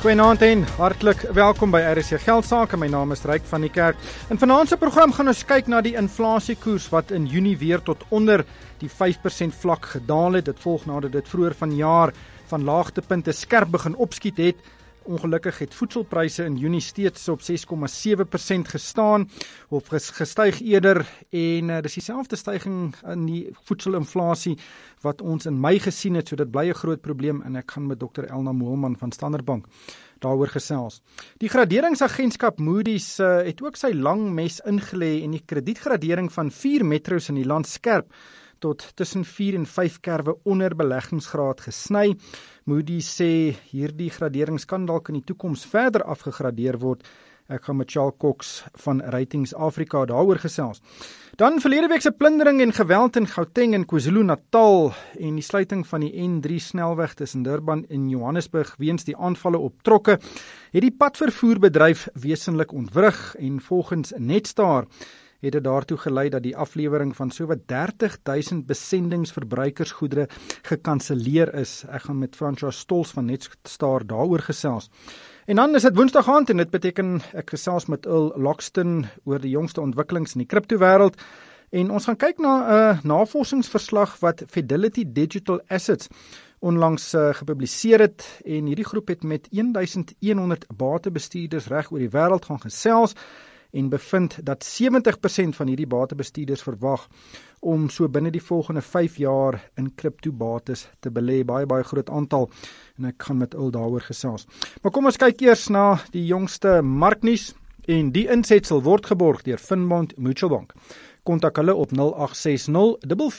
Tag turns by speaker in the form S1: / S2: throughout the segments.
S1: Goeienaand en hartlik welkom by RSC Geldsaake. My naam is Ryk van die Kerk. In vanaand se program gaan ons kyk na die inflasiekoers wat in Junie weer tot onder die 5% vlak gedaal het. Dit volg nadat dit vroeër vanjaar van laagtepunte skerp begin opskiet het. Ongelukkig het voedselpryse in Junie steeds op 6,7% gestaan of gestyg eerder en dis dieselfde styging in die voedselinflasie wat ons in Mei gesien het, so dit bly 'n groot probleem en ek gaan met Dr. Elna Moelman van Standard Bank daaroor gesels. Die graderingsagentskap Moody's het ook sy lang mes ingelê en die kredietgradering van 4 metros in die land skerp tot tussen 4 en 5 kerwe onder beleggingsgraad gesny. Moody's sê hierdie graderings kan dalk in die toekoms verder afgegradeer word. Ek gaan met Charles Cox van Ratings Afrika daaroor gesels. Dan verlede week se plundering en geweld in Gauteng en KwaZulu-Natal en die sluiting van die N3 snelweg tussen Durban en Johannesburg weens die aanvalle op trokke, het die padvervoerbedryf wesenlik ontwrig en volgens Netstar het dit daartoe gelei dat die aflewering van sowat 30,000 besendingsverbruikersgoedere gekanselleer is. Ek gaan met François Stols van Netstar daaroor gesels. En dan is dit Woensdag aand en dit beteken ek gesels met Earl Loxton oor die jongste ontwikkelings in die kriptowêreld. En ons gaan kyk na 'n navorsingsverslag wat Fidelity Digital Assets onlangs gepubliseer het en hierdie groep het met 1100 batebestuurders reg oor die wêreld gaan gesels en bevind dat 70% van hierdie batebestuurders verwag om so binne die volgende 5 jaar in kriptobates te belê. Baie groot aantal en ek gaan met Earl daaroor gesels. Maar kom ons kyk eers na die jongste marknuus en die insetsel word geborg deur Finbond Mutual Bank. Kontak hulle op 0860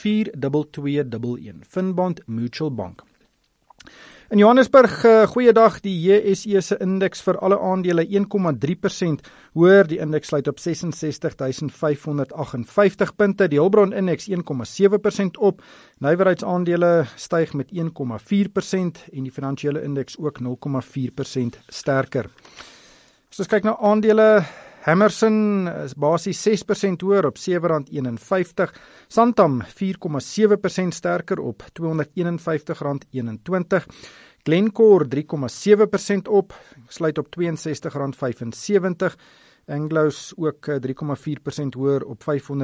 S1: 442211. Finbond Mutual Bank. In Johannesburg, goeiedag, die JSE se indeks vir alle aandele 1,3% hoër, die indeks sluit op 66.558 punte, die Hulbron indeks 1,7% op, nywerheidsaandele styg met 1,4% en die finansiële indeks ook 0,4% sterker. As ons kyk na aandele, Hammerson is basies 6% hoër op R7.51, Santam 4,7% sterker op R251.21, Glencore 3,7% op, sluit op R62.75, Anglo's ook 3,4% hoër op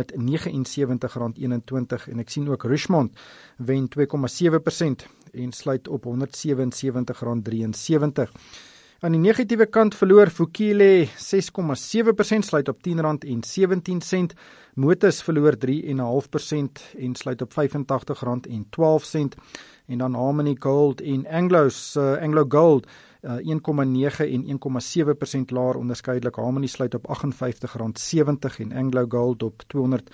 S1: R579.21 en ek sien ook Richmond wen 2,7% en sluit op R177.73. Aan die negatiewe kant verloor Vukile 6,7%, sluit op R10.17. Motus verloor 3,5% en sluit op R85.12. En dan Harmony Gold en Anglo Gold 1,9 en 1,7% laer onderskeidelik. Harmony sluit op R58.70 en Anglo Gold op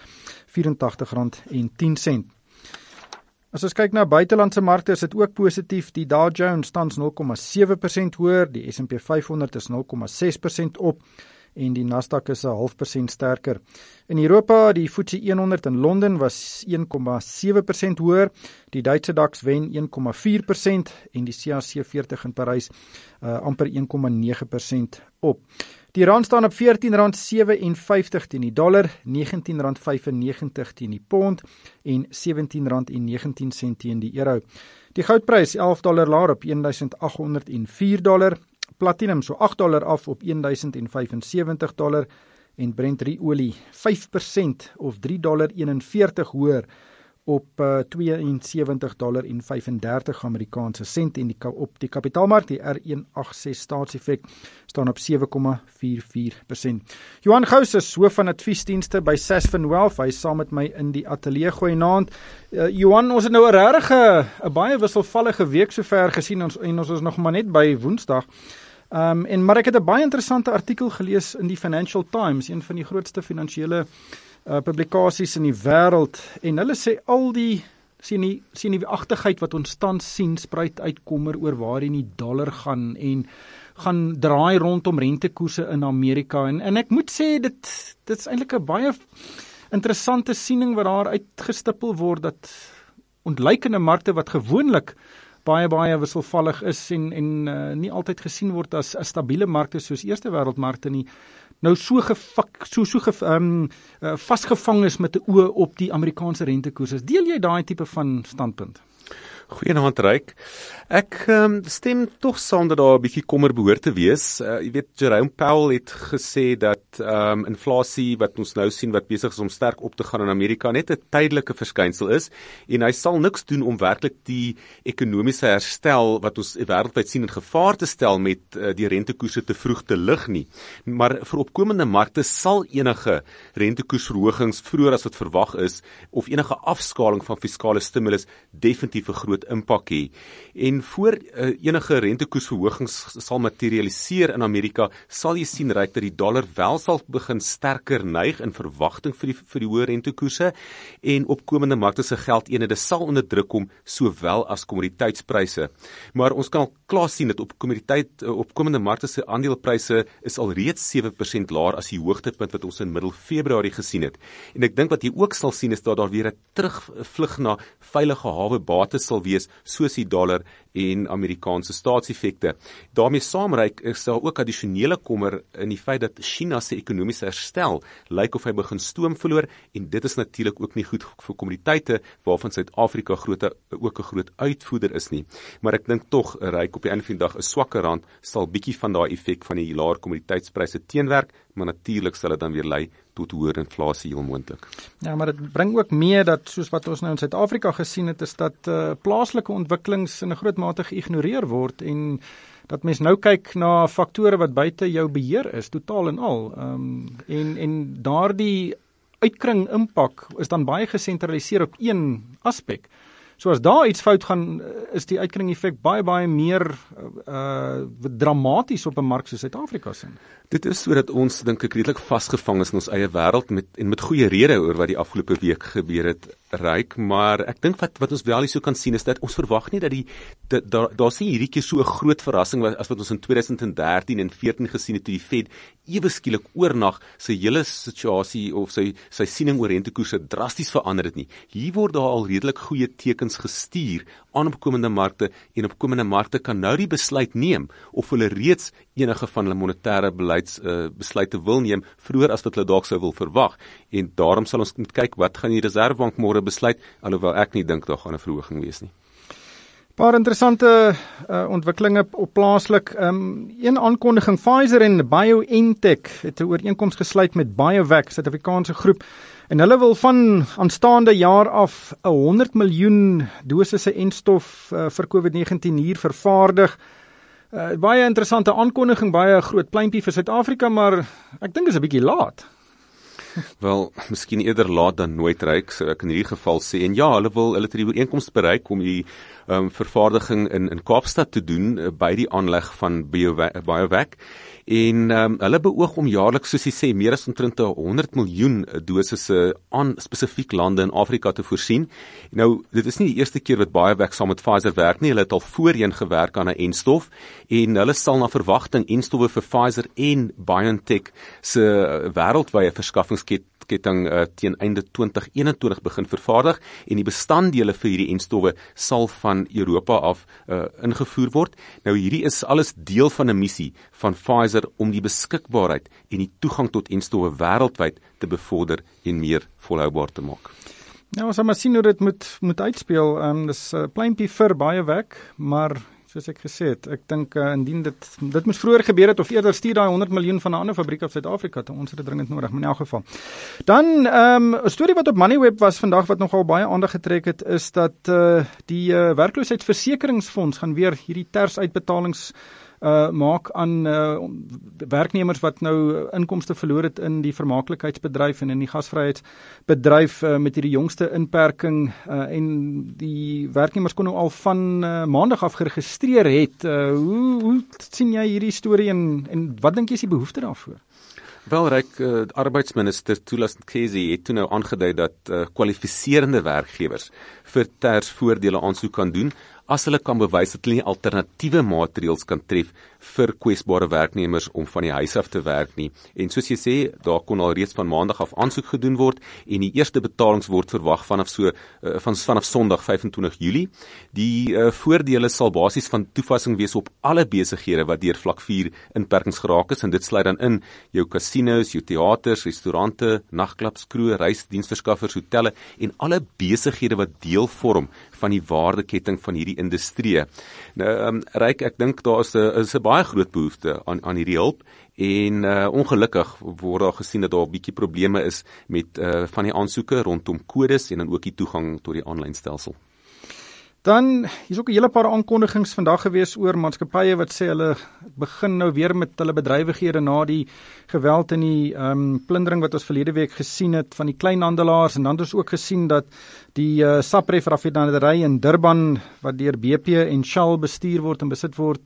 S1: R284.10. As ons kyk na buitelandse markte, is dit ook positief. Die Dow Jones tans 0,7% hoër, die S&P 500 is 0,6% op en die Nasdaq is 0,5% sterker. In Europa, die FTSE 100 in Londen was 1,7% hoër, die Duitse DAX wen 1,4% en die CAC 40 in Parys amper 1,9% op. Die rand staan op R14.57 teen die dollar, R19.95 teen die pond en R17.19 teen die euro. Die goudprys $11 laer op $1,804, platinum so $8 af op $1,075 en Brent olie 5% of $3.41 hoër op $72.35 Amerikaanse sent en op die kapitaalmark, die R186 staatseffek staan op 7,44%. Johan Gous is hoof van adviesdienste by Sasfin Wealth, hy is saam met my in die ateljee. Goeienaand. Johan, ons het nou 'n regtig 'n baie wisselvallige week sover gesien en ons is nog maar net by Woensdag. Maar ek het 'n baie interessante artikel gelees in die Financial Times, een van die grootste finansiële publikasies in die wêreld, en hulle sê al die senuweeagtigheid wat ons tans sien spruit uit kommer oor waarheen die dollar gaan en gaan draai rondom rentekoerse in Amerika en ek moet sê dit is eintlik 'n baie interessante siening wat daar uitgestippel word, dat ontleikende markte wat gewoonlik baie wisselvallig is en nie altyd gesien word as stabiele markte soos eerste wêreldmarkte nie, nou vasgevang is met 'n oë op die Amerikaanse rentekoerse. Deel jy daai tipe van standpunt?
S2: Goeienaand, Ryk. Ek stem tog saam dat daar 'n bietjie kommer behoort te wees. Jy weet, Jerome Powell het gesê dat inflasie wat ons nou sien wat besig is om sterk op te gaan in Amerika net 'n tydelike verskynsel is en hy sal niks doen om werklik die ekonomiese herstel wat ons wêreldwyd sien in gevaar te stel met die rentekoerse te vroeg te lig nie. Maar vir opkomende markte sal enige rentekoersverhogings vroeër as wat verwag is of enige afskaling van fiskale stimulus definitief 'n groot impak hê. En voor enige rentekoersverhogings sal materialiseer in Amerika, sal jy sien Ryk dat die dollar wel sal begin sterker neig in verwagting vir die hoë rentekoerse en opkomende markte se geldeenhede sal onder druk kom sowel as kommoditeitspryse. Maar ons kan al klaar sien dat opkomende markte se aandelepryse is al reeds 7% laer as die hoogtepunt wat ons in middel Februarie gesien het. En ek dink wat jy ook sal sien is dat daar weer 'n terugvlug na veilige hawe bates sal wees soos die dollar en Amerikaanse staatseffekte. Daarmee saamryk is daar ook addisionele kommer in die feit dat China se ekonomiese herstel lyk of hy begin stoom verloor en dit is natuurlik ook nie goed vir kommoditeite waarvan Suid-Afrika ook 'n groot uitvoerder is nie. Maar ek dink tog Ryk op die einde van die dag 'n swakker rand sal bietjie van daai effek van die laer kommoditeitspryse teenwerk, maar natuurlik sal dit dan weer lei tot hoër inflasie heel moontlik.
S1: Ja, maar dit bring ook mee dat soos wat ons nou in Suid-Afrika gesien het, is dat plaaslike ontwikkelings in 'n groot mate geïgnoreer word en dat mens nou kyk na faktore wat buite jou beheer is, totaal en al. En daardie uitkring impak is dan baie gesentraliseer op een aspek. So as daar iets fout gaan, is die uitkring effek baie meer dramaties op 'n mark soos Suid-Afrika se.
S2: Dit is sodat ons dink ek redelik vasgevang is in ons eie wêreld met goeie rede oor wat die afgelope week gebeur het, Ryk, maar ek dink wat ons wel hierso kan sien is dat ons verwag nie dat daar sien hierdie keer so 'n groot verrassing as wat ons in 2013 en 14 gesien het toe die Fed ewe skielik oornag sy hele situasie of sy siening oor rentekoerse drasties verander het nie. Hier word daar al redelik goeie tekens gestuur aan opkomende markte en opkomende markte kan nou die besluit neem of hulle reeds enige van hulle monetêre besluite wil neem vroeër as wat hulle dalk sou wil verwag. En daarom sal ons moet kyk wat gaan die Reservebank môre besluit, alhoewel ek nie dink daar gaan 'n verhoging wees nie.
S1: Paar interessante ontwikkelinge op plaaslik. Een aankondiging, Pfizer en BioNTech het 'n ooreenkoms gesluit met BioVac, Suid-Afrikaanse groep, en hulle wil van aanstaande jaar af 100 miljoen dosisse enstof vir COVID-19 hier vervaardig. Baie interessante aankondiging, baie groot pleintjie vir Suid-Afrika, maar ek dink is 'n bietjie laat.
S2: Wel, miskien eerder laat dan nooit, Ryk, sou ek in hierdie geval sê. En ja, hulle het die ooreenkoms bereik om die vervaardiging in Kaapstad te doen by die aanleg van BioVac. En hulle beoog om jaarliks, soos jy sê, meer as omtrent 100 miljoen dosisse aan spesifiek lande in Afrika te voorsien. Nou, dit is nie die eerste keer wat BioVac saam met Pfizer werk nie. Hulle het al voorheen gewerk aan 'n enstof en hulle sal na verwagting enstowwe vir Pfizer en BioNTech se wêreldwye verskaffingsketting teen einde 2021 begin vervaardig en die bestanddele vir hierdie enstowwe sal van Europa af ingevoer word. Nou hierdie is alles deel van 'n missie van Pfizer om die beskikbaarheid en die toegang tot enstowwe wêreldwyd te bevorder en meer volhoubaar te maak.
S1: Nou, ons sal maar sien hoe dit moet uitspeel. Dis 'n pleintjie vir BioVac, maar soos ek gesê het, ek dink indien dit moes vroeër gebeur het of eerder stuur daai 100 miljoen van 'n ander fabriek op Suid-Afrika toe. Ons het dit dringend nodig, maar in elk geval. Dan 'n storie wat op Moneyweb was vandag wat nogal baie aandag getrek het, is dat die werkloosheidsversekeringsfonds gaan weer hierdie tersuitbetalings maak aan werknemers wat nou inkomste verloor het in die vermaaklikheidsbedryf en in die gasvryheidsbedryf met hierdie jongste inperking en die werknemers kon nou al van maandag af geregistreer het. Hoe sien jy hierdie storie en wat dink jy is die behoefte daarvoor?
S2: Wel, Ryk, arbeidsminister Thulas Nxesi het toe nou aangedui dat kwalifiserende werkgewers vir tersvoordele aansoek kan doen as hulle kan bewys dat hulle nie alternatiewe maatreëls kan tref vir kwesbare werknemers om van die huis af te werk nie. En soos jy sê, daar kon al reeds van maandag af aansoek gedoen word en die eerste betalings word verwag vanaf Sondag 25 Julie. Die voordele sal basies van toepassing wees op alle besighede wat deur vlak 4 inperkings geraak is, en dit sluit dan in jou casinos, jou teaters, restaurante, nagklubs, kroë, reisdiensverskaffers, hotelle en alle besighede wat deel vorm van die waardeketting van hierdie industrie. Nou, Ryk, ek dink daar is 'n baie groot behoefte aan hierdie hulp. En ongelukkig word daar gesien dat daar 'n bietjie probleme is met van die aansoeke rondom kodes en dan ook die toegang tot die aanlyn stelsel.
S1: Dan hier's ook 'n hele paar aankondigings vandag gewees oor maatskappye wat sê hulle begin nou weer met hulle bedrywighede na die geweld en die plundering wat ons verlede week gesien het van die kleinhandelaars, en dan het ons ook gesien dat die Sapref raffinaderry in Durban wat deur BP en Shell bestuur word en besit word,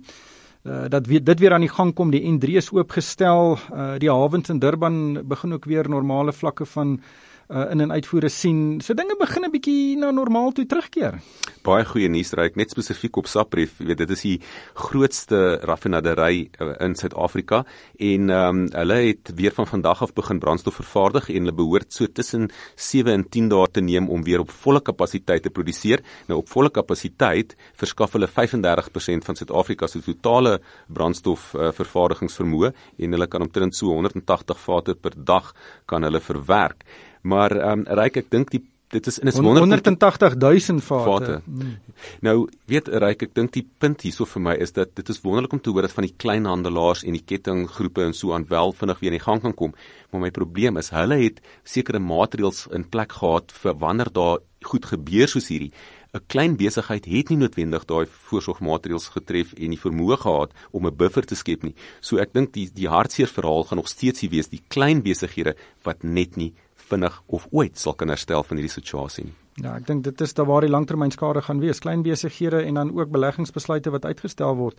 S1: dat dit weer aan die gang kom. Die N3 is oopgestel, die hawens in Durban begin ook weer normale vlakke van in- en uitvoere sien. So dinge begin 'n bietjie na normaal toe terugkeer.
S2: Baie goeie nuus, Ryk, net spesifiek op Sapref. Jy weet, dit is die grootste raffinaderry in Suid-Afrika en hulle het weer van vandag af begin brandstof vervaardig en hulle behoort so tussen 7 en 10 dae te neem om weer op volle kapasiteit te produseer. Nou op volle kapasiteit verskaf hulle 35% van Suid-Afrika se totale brandstof vervaardigingsvermoë en hulle kan omtrent so 180 vate per dag kan hulle verwerk. Maar Ryk, ek dink dit is
S1: 180.000 vate.
S2: Nou, weet Ryk, ek dink die punt hierso vir my is dat dit is wonderlik om te hoor dat van die kleinhandelaars en die kettinggroepe en so aan wel vinnig weer in die gang kan kom. Maar my probleem is, hulle het sekere maatreëls in plek gehad vir wanneer daar goed gebeur soos hierdie. 'n Klein besigheid het nie noodwendig daai voorsorgmaatreëls getref en die vermoë gehad om 'n buffer te skep nie. So ek dink die hartseer verhaal gaan nog steeds wees die klein besighede wat net nie vinnig of ooit sal kan herstel van hierdie situasie nie.
S1: Ja, ek dink dit is daar waar die langtermynskade gaan wees, klein besighede en dan ook beleggingsbesluite wat uitgestel word.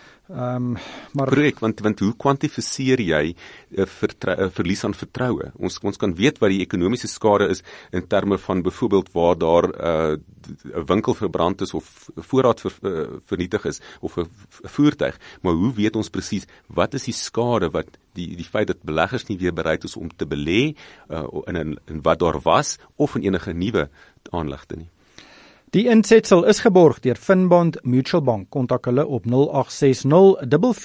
S1: Maar
S2: korrek, want hoe kwantifiseer jy verlies aan vertroue? Ons kan weet wat die ekonomiese skade is in terme van byvoorbeeld waar daar 'n winkel verbrand is of voorraad vernietig is of 'n voertuig, maar hoe weet ons presies wat is die skade wat die feit dat beleggers nie weer bereid is om te belê in wat daar was of in enige nuwe aanlegte nie.
S1: Die insetsel is geborg deur Finbond Mutual Bank. Kontak hulle op 0860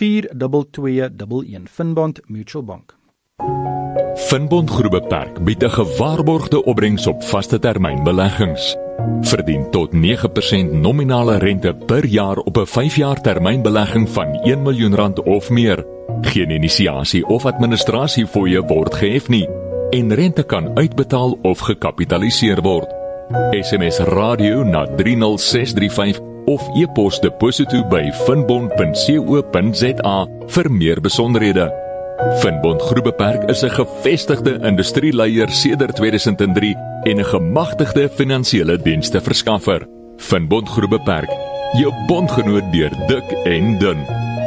S1: 442211. Finbond Mutual Bank.
S3: Finbond Groep Beperk bied 'n gewaarborgde opbrengs op vaste termyn beleggings. Verdien tot 9% nominale rente per jaar op 'n 5-jaar termynbelegging van R1 miljoen of meer. Geen inisiasie of administrasiefooie word gehef nie en rente kan uitbetaal of gekapitaliseer word. SMS radio na 30635 of e-pos deposito by finbond.co.za vir meer besonderhede. Finbond Groep Beperk is 'n gevestigde industrieleier sedert 2003 en 'n gemagtigde finansiële dienste verskaffer. Finbond Groep Beperk, jou bondgenoot deur dik en dun.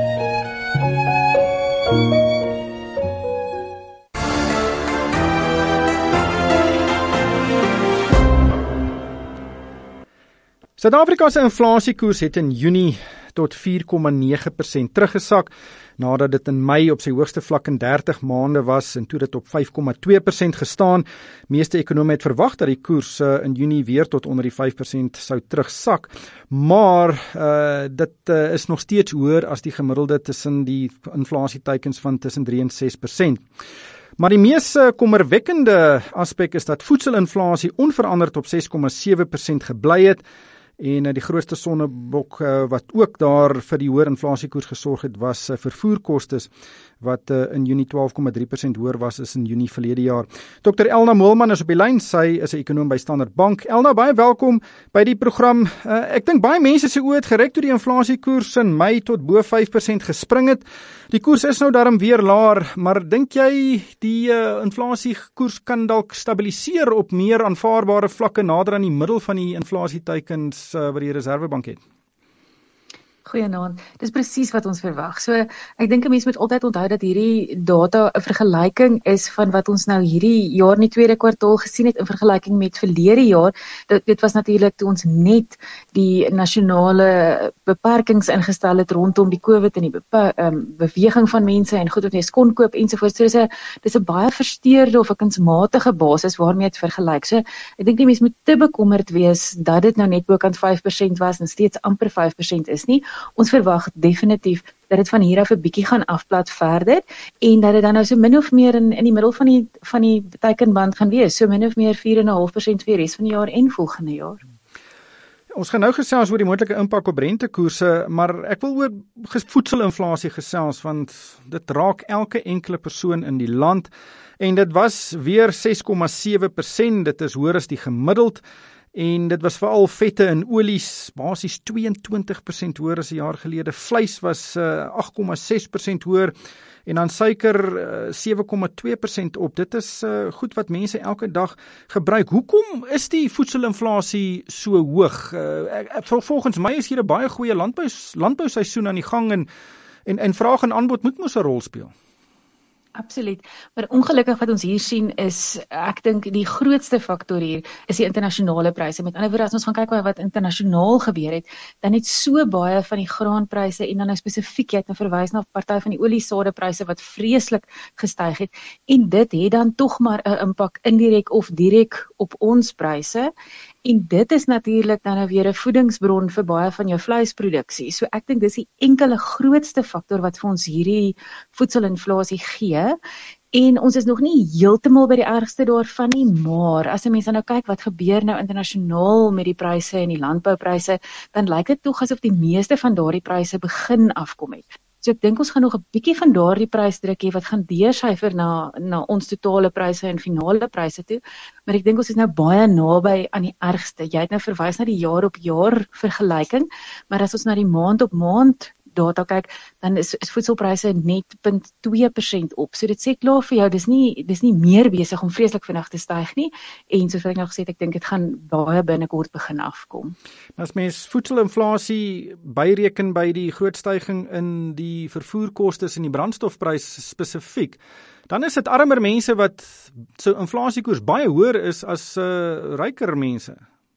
S1: Suid-Afrika se inflasiekoers het in Junie tot 4,9% teruggesak, nadat dit in Mei op sy hoogste vlak in 30 maande was en toe dit op 5,2% gestaan. Meeste ekonome het verwag dat die koers in Junie weer tot onder die 5% sou terugsak, maar dit is nog steeds hoër as die gemiddelde tussen die inflasieteikens van tussen 3 en 6%. Maar die mees kommerwekkende aspek is dat voedselinflasie onveranderd op 6,7% gebly het. En die grootste sonnebok wat ook daar vir die hoër inflasiekoers gesorg het, was vervoerkostes wat in Junie 12,3% hoër was as in Junie verlede jaar. Dr. Elna Moelman is op die lyn, sy is 'n ekonoom by Standard Bank. Elna, baie welkom by die program. Ek dink baie mense se oë het gereg toe die inflasiekoers in Mei tot bo 5% gespring het. Die koers is nou daarom weer laer, maar dink jy die inflasiekoers kan dalk stabiliseer op meer aanvaarbare vlakke nader aan die middel van die inflasieteikens wat die Reserwebank het?
S4: Goeienaand. Dis presies wat ons verwag. So, ek dink 'n mens moet altyd onthou dat hierdie data 'n vergelyking is van wat ons nou hierdie jaar in die tweede kwartaal gesien het in vergelyking met verlede jaar. Dit was natuurlik toe ons net die nasionale beperkings ingestel het rondom die COVID en die beweging van mense en goed wat jy kon koop ensovoorts. So dis 'n baie versteurde of 'n kunsmatige basis waarmee dit vergelyk. So, ek dink die mens moet te bekommerd wees dat dit nou net bokant 5% was en steeds amper 5% is nie. Ons verwag definitief dat dit van hier af 'n bietjie gaan afplat verder en dat dit dan nou so min of meer in die middel van die teikenband gaan wees, so min of meer 4,5% vir die res van die jaar en volgende jaar.
S1: Ons gaan nou gesels oor die moontlike impak op rentekoerse, maar ek wil oor voedselinflasie gesels want dit raak elke enkele persoon in die land en dit was weer 6,7%, dit is hoër as die gemiddeld. En dit was veral vette en olies, basies 22% hoër as 'n jaar gelede. Vleis was 8,6% hoër en dan suiker 7,2% op. Dit is goed wat mense elke dag gebruik. Hoekom is die voedselinflasie so hoog? Volgens my is hier 'n baie goeie landbouseisoen aan die gang en vraag en aanbod moet mos 'n rol speel.
S4: Absoluut, maar ongelukkig wat ons hier sien is, ek dink die grootste faktor hier is die internasionale pryse. Met ander woorde, as ons gaan kyk wat internasionaal gebeur het, dan het so baie van die graanpryse en dan nou spesifiek, jy het nou verwys na party van die oliesadepryse wat vreeslik gestyg het, en dit het dan tog maar 'n impak indirek of direk op ons pryse. En dit is natuurlik dan nou weer 'n voedingsbron vir baie van jou vleisproduksie. So ek dink dis die enkele grootste faktor wat vir ons hierdie voedselinflasie gee. En ons is nog nie heeltemal by die ergste daarvan nie, maar as 'n mens dan nou kyk wat gebeur nou internasionaal met die pryse en die landboupryse, dan lyk dit tog asof die meeste van daardie pryse begin afkom het. So ek dink ons gaan nog 'n bietjie van daardie prysdruk hê wat gaan deursyfer na ons totale pryse en finale pryse toe, maar ek dink ons is nou baie naby aan die ergste. Jy het nou verwys na die jaar op jaar vergelyking, maar as ons na die maand op maand data kyk, dan is voedselpryse net 0,2% op. So dit sê klaar vir jou, dis nie meer besig om vreeslik vinnig te styg nie, en soos ek nou gesê het, ek dink dit gaan baie binnekort begin afkom.
S1: As mens voedselinflasie byreken by die groot styging in die vervoerkostes en die brandstofprys spesifiek, dan is dit armer mense wat so inflasiekoers baie hoër is as ryker mense.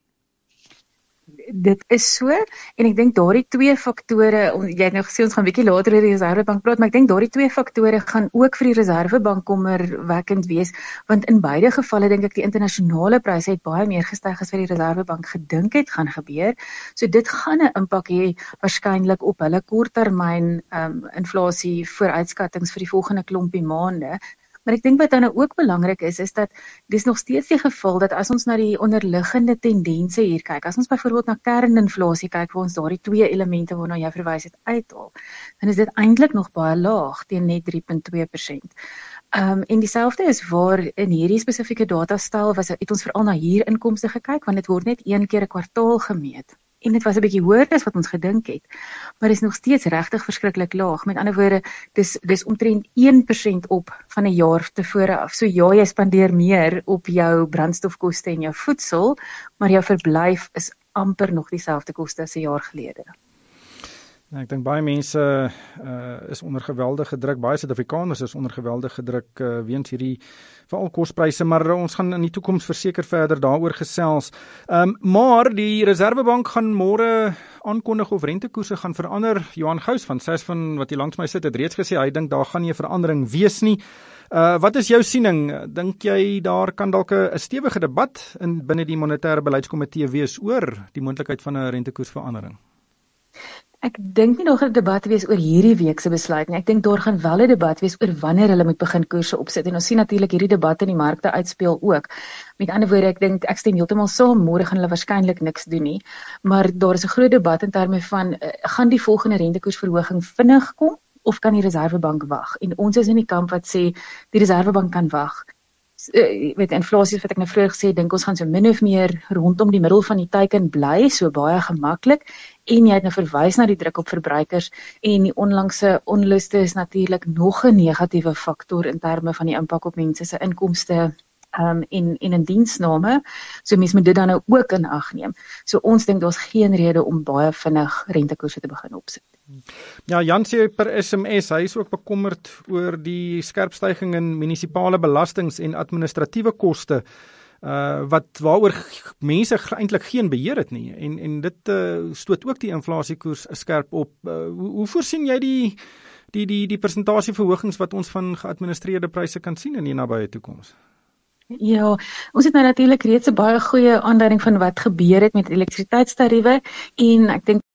S4: Dit is so, en ek dink daardie twee faktore, jy het nou gesê ons gaan 'n bietjie later oor die Reserwebank praat, maar ek dink daardie twee faktore gaan ook vir die Reserwebank kommerwekkend wees, want in beide gevalle dink ek die internasionale pryse het baie meer gestyg as wat die Reserwebank gedink het gaan gebeur. So dit gaan 'n impak hê waarskynlik op hulle korttermyn inflasie vooruitskattings vir die volgende klompie maande. Maar ek dink wat dan ook belangrik is dat dis nog steeds die geval dat as ons na die onderliggende tendense hier kyk, as ons byvoorbeeld na kerninflasie kyk, waar ons daardie twee elemente waarna jy verwys het uithaal, dan is dit eintlik nog baie laag teen net 3,2%. En dieselfde is waar in hierdie spesifieke datastel het ons veral na huurinkomste gekyk, want dit word net een keer 'n kwartaal gemeet. En dit was 'n bietjie hoër as wat ons gedink het, maar is nog steeds regtig verskriklik laag. Met ander woorde, dis omtrent 1% op van 'n jaar tevore af. So ja, jy spandeer meer op jou brandstofkoste en jou voedsel, maar jou verblyf is amper nog dieselfde koste as 'n jaar gelede.
S1: Ek dink baie mense is onder geweldige druk, baie Suid-Afrikaners is onder geweldige druk weens hierdie veral kospryse, maar ons gaan in die toekoms verseker verder daaroor gesels. Maar die Reserwebank gaan môre aankondig of rentekoerse gaan verander. Johan Gous van SAS van wat hier langs my sit het reeds gesê hy dink daar gaan nie 'n verandering wees nie. Wat is jou siening? Dink jy daar kan dalk 'n stewige debat binne die monetêre beleidskomitee wees oor die moontlikheid van 'n rentekoersverandering?
S4: Ek dink nie daar gaan 'n debat wees oor hierdie week se besluit nie. Ek dink daar gaan wel 'n debat wees oor wanneer hulle moet begin koerse opsit. En ons sien natuurlik hierdie debatte in die markte uitspeel ook. Met ander woorde, ek stem heeltemal saam, môre gaan hulle waarskynlik niks doen nie. Maar daar is 'n groot debat in terme van gaan die volgende rentekoersverhoging vinnig kom of kan die Reserwebank wag? En ons is in die kamp wat sê die Reserwebank kan wag. Met inflasie wat ek nou vroeër gesê, dink ons gaan so min of meer rondom die middel van die teiken bly, so baie gemaklik. En jy het nou verwys na die druk op verbruikers en die onlangse onluste is natuurlik nog 'n negatiewe faktor in terme van die impak op mense se inkomste en in diensname. So mense moet dit dan nou ook in ag neem. So ons dink daar's geen rede om baie vinnig rentekoerse te begin opsit.
S1: Ja, Jan sê per SMS, hy is ook bekommerd oor die skerp stygings in munisipale belastings en administratiewe koste, waaroor mense eintlik geen beheer het nie, en dit stoot ook die inflasiekoers skerp op. Hoe voorsien jy die persentasieverhogings wat ons van geadministreerde pryse kan sien in die nabye toekoms?
S4: Ja, ons het nou natuurlik reeds 'n baie goeie aanduiding van wat gebeur het met elektrisiteitstariewe, en ek dink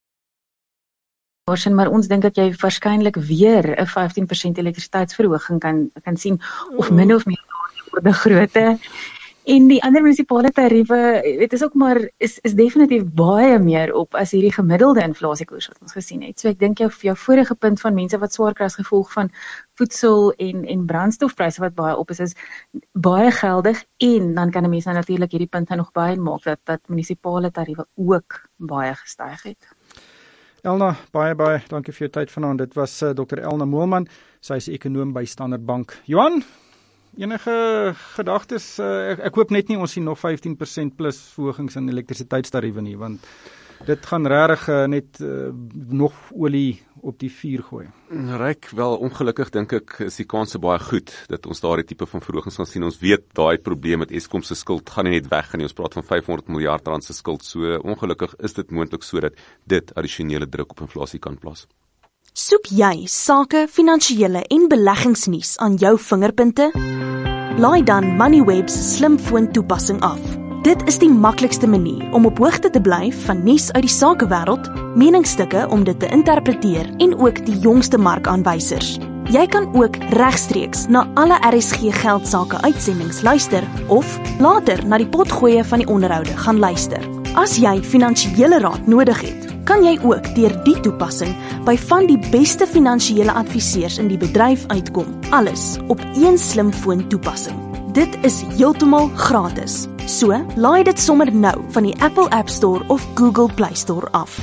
S4: maar ons dink dat jy waarskynlik weer 'n 15% elektrisiteitsverhoging kan sien, of min of meer orde grootte. En die ander munisipale tariewe, is ook maar is definitief baie meer op as hierdie gemiddelde inflasiekoers wat ons gesien het. So ek dink jou vorige punt van mense wat swaar kry as gevolg van voedsel en brandstofpryse wat baie op is baie geldig, en dan kan 'n mens nou natuurlik hierdie punt nog baie maak dat munisipale tariewe ook baie gestyg het.
S1: Elna, baie dankie vir jou tyd vanaand. Dit was Dr. Elna Moelman, sy is ekonoom by Standard Bank. Johan, enige gedagtes? Ek hoop net nie ons sien nog 15% plus verhogings in elektrisiteitstariewe nie, want dit gaan regtig net nog olie op die vuur gooi.
S2: Ryk, wel ongelukkig dink ek is die kanse baie goed dat ons daardie tipe van verhogings gaan sien. Ons weet daai probleem met Eskom se skuld gaan nie net weg nie. Ons praat van 500 miljard rand se skuld. So ongelukkig is dit moontlik sodat dit addisionele druk op inflasie kan plaas.
S5: Soek jy sake, finansiële en beleggingsnuus aan jou vingerpunte? Laai dan Moneyweb's slimfoon toepassing af. Dit is die maklikste manier om op hoogte te bly van nuus uit die sakewêreld, meningsstukke om dit te interpreteer en ook die jongste markaanwysers. Jy kan ook regstreeks na alle RSG geldsaake uitsendings luister of later na die potgoeie van die onderhoude gaan luister. As jy finansiële raad nodig het, kan jy ook deur die toepassing by van die beste finansiële adviseurs in die bedryf uitkom. Alles op een slimfoon toepassing. Dit is heeltemal gratis. So, laai dit sommer nou van die Apple App Store of Google Play Store af.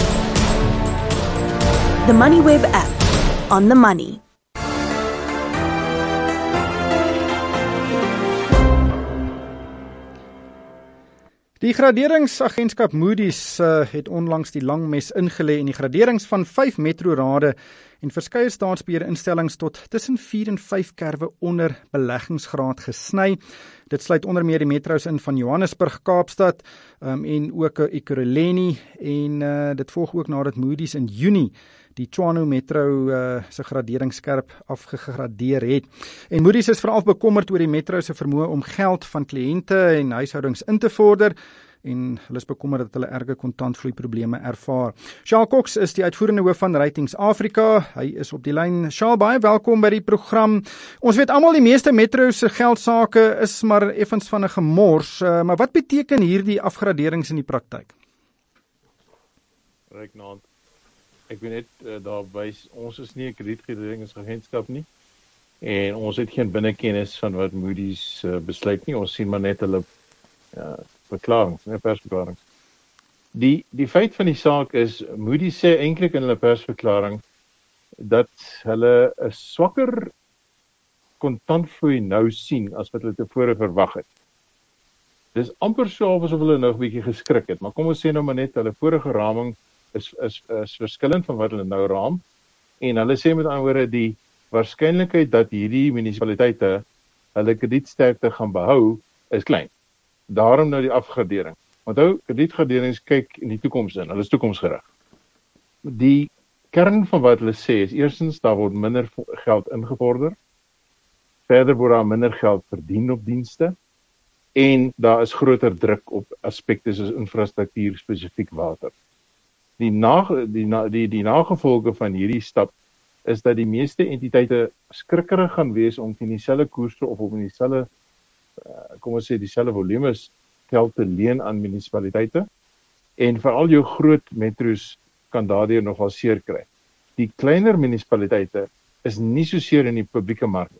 S5: The Moneyweb app. On the money.
S1: Die graderingsagentskap Moody's het onlangs die lang mes ingelê en die graderings van 5 metrorade en verskeie staatsbeheerinstellings tot tussen 4 en 5 kerwe onder beleggingsgraad gesny. Dit sluit onder meer die metros in van Johannesburg, Kaapstad en ook Ekurhuleni, en dit volg ook nadat Moody's in Junie die Tshwane Metro se gradering skerp afgegradeer het. En Moody's is veral bekommerd oor die metro se vermoë om geld van kliënte en huishoudings in te vorder, en hulle is bekommerd dat hulle erge kontantvloeiprobleme ervaar. Charles Cox is die uitvoerende hoof van Ratings Afrika. Hy is op die lyn. Charles, baie welkom by die program. Ons weet almal die meeste metro se geldsaake is maar effens van 'n gemors, maar wat beteken hierdie afgraderings in die praktyk?
S6: Regnant. Ek wil net daar wys, ons is nie 'n kredietgraderingsagentskap nie, en ons het geen binnekennis van wat Moody's besluit nie. Ons sien maar net hulle verklaring, persverklaring. Die feit van die saak is, Moody's sê eintlik in hulle persverklaring dat hulle 'n swakker kontantvloei nou sien as wat hulle tevore verwag het. Dis amper so asof hulle nou 'n bietjie geskrik het, maar kom ons sê nou maar net hulle vorige raming is verskillend van wat hulle nou raam, en hulle sê met ander woorde die waarskynlikheid dat hierdie munisipaliteite hulle kredietsterkte gaan behou is klein. Daarom nou die afgradering. Onthou, kredietgraderings kyk in die toekoms in, hulle is toekomsgerig. Die kern van wat hulle sê is, eerstens, daar word minder geld ingevorder, verder word daar minder geld verdien op dienste, en daar is groter druk op aspekte soos infrastruktuur, spesifiek water. Die nagevolge van hierdie stap is dat die meeste entiteite skrikkerig gaan wees om teen dieselfde koerse of op dieselfde kom ons sê dieselfde volumes geld te leen aan munisipaliteite, en veral jou groot metros kan daardeur nogal seer kry. Die kleiner munisipaliteite is nie so seer in die publieke mark.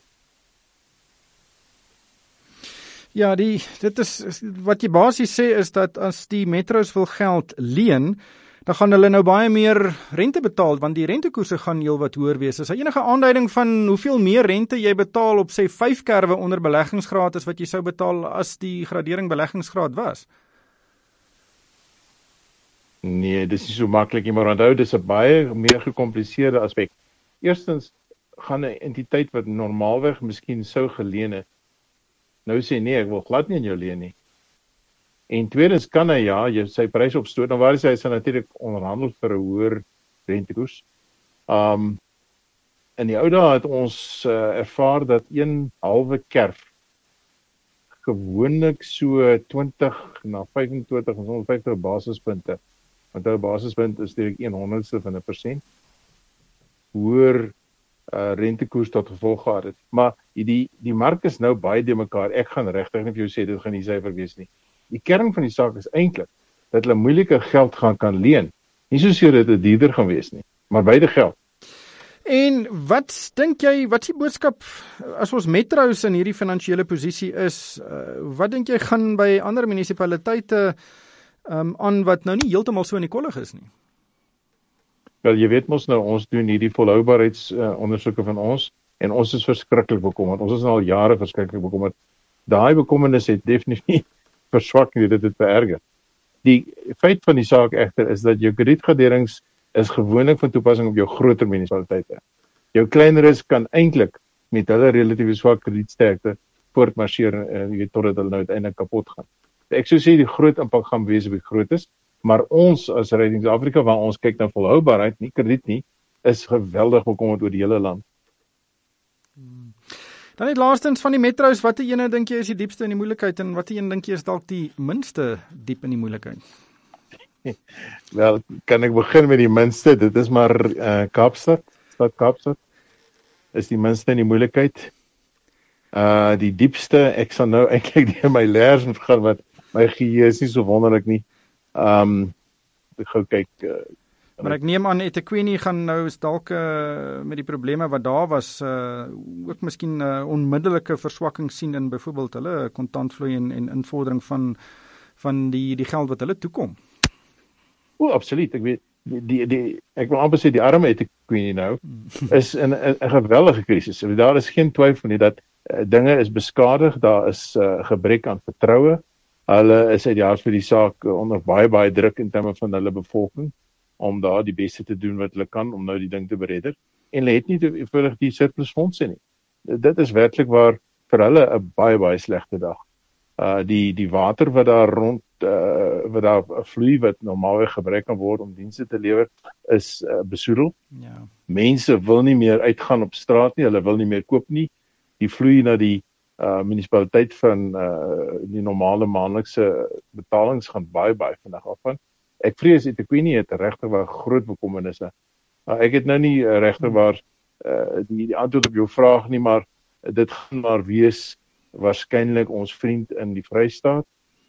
S1: Ja, dit is wat jy basies sê is dat as die metros wil geld leen, dan gaan hulle nou baie meer rente betaal, want die rentekoerse gaan heelwat hoër wees. Is daar enige aanduiding van hoeveel meer rente jy betaal op sê 5 kerwe onder beleggingsgraad as wat jy sou betaal as die gradering beleggingsgraad was?
S6: Nee, dis nie so maklik nie, maar onthou, dis 'n baie meer gekompliseerde aspek. Eerstens gaan 'n entiteit wat normaalweg miskien sou geleen het, nou sê nee, ek wil glad nie in jou leen nie. En tweedens kan hy jy sy prys opstoot, dan waar is hy natuurlik onderhandel vir 'n hoër rentekoers. In die ou dae het ons ervaar dat 'n halwe kerf gewoonlik so 20 na 25 en 150 basispunte. Want 'n basispunt is direk 1/100ste van 1% hoër rentekoers tot gevolg gehad het. Maar die mark is nou baie de mekaar. Ek gaan regtig nie vir jou sê dit gaan nie syfer wees nie. Die kern van die saak is eintlik dat hulle moeilike geld kan leen. Nie soseer dat dit duurder gaan wees nie, maar beide geld.
S1: En wat dink jy, wat is die boodskap as ons metro's in hierdie finansiële posisie is? Wat dink jy gaan by ander munisipaliteite aan wat nou nie heeltemal so in die kollig is nie?
S6: Wel, jy weet mos nou, ons doen hierdie volhoubaarheidsondersoeke van ons, en ons is verskriklik bekommerd. Ons is al jare verskriklik bekommerd. Daai bekommernis het definitief verswak nie, dit het vererger. Die feit van die saak egter is dat jou kredietgraderings is gewoonlik van toepassing op jou groter munisipaliteite. Jou kleineres kan eintlik met hulle relatief swak kredietsterkte voortmarseer en jy weet totdat hulle nou uiteindelik kapot gaan. Ek sou sê die groot impak gaan wees op die grootes, maar ons as Ratings Afrika, waar ons kyk na volhoubaarheid, nie krediet nie, is geweldig bekommerd oor die hele land.
S1: Dan net laastens van die metro's, watter ene dink jy is die diepste in die moeilikheid en watter een dink jy is dalk die minste diep in die moeilikheid?
S6: Wel, kan ek begin met die minste? Dit is maar Kaapstad, stad Kaapstad is die minste in die moeilikheid. Die diepste, ek sal nou eintlik deur my leers moet gaan, wat my geheue is nie so wonderlik nie. Ek gou kyk.
S1: Maar ek neem aan eThekwini gaan nou dalk met die probleme wat daar was, ook miskien onmiddellike verswakking sien in byvoorbeeld hulle kontantvloei en invordering van die geld wat hulle toekom.
S6: Absoluut. Ek weet ek wil amper sê die arme eThekwini nou is in 'n geweldige krisis. Daar is geen twyfel nie dat dinge is beskadig, daar is gebrek aan vertroue. Hulle is uit die hart vir die saak onder baie druk in terme van hulle bevolking om daar die beste te doen wat hulle kan om nou die ding te beredder. En hulle het nie eenvoudig die surplus fondse nie. Dit is werklik waar vir hulle 'n baie slegte dag. Die water wat daar rond wat daar vloei wat normaalweg gebruik kan word om dienste te lewer is besoedel.
S1: Ja.
S6: Mense wil nie meer uitgaan op straat nie, hulle wil nie meer koop nie. Die vloei na die munisipaliteit van die normale maandelikse betalings gaan baie vinnig afgaan. Ek vrees eThekwini het regtig waar groot bekommernisse. Ek het nou nie regtig waar die antwoord op jou vraag nie, maar dit gaan maar wees waarskynlik ons vriend in die Vrystaat.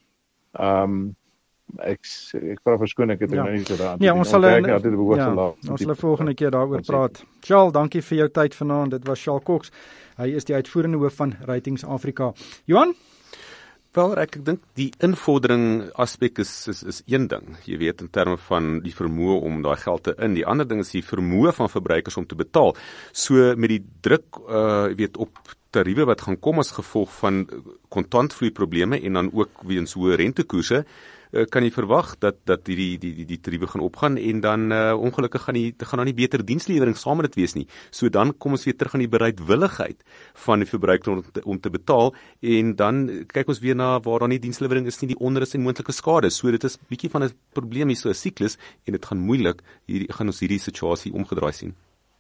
S6: Ek vra verskoning, ek het nou nie so daaraan.
S1: Ja, ons sal volgende keer daaroor praat. Charles, dankie vir jou tyd vanaand. Dit was Charles Cox. Hy is die uitvoerende hoof van Ratings Afrika. Johan?
S2: Wel, ek dink die invordering aspek is een ding. Jy weet, in terme van die vermoë om daai geld te in. Die ander ding is die vermoë van verbruikers om te betaal. So met die druk, jy weet, op tariewe wat gaan kom as gevolg van kontantvloei probleme en dan ook weens hoë rentekoerse, kan jy verwag dat die tariewe gaan opgaan en dan ongelukkig gaan daar nie beter dienslewering saam met dit wees nie. So dan kom ons weer terug aan die bereidwilligheid van die verbruiker om te betaal en dan kyk ons weer na waar daar nie dienslewering is nie, die onrus en moontlike skade. So dit is bietjie van 'n probleem hier, so 'n siklus en dit gaan moeilik gaan ons hierdie situasie omgedraai sien.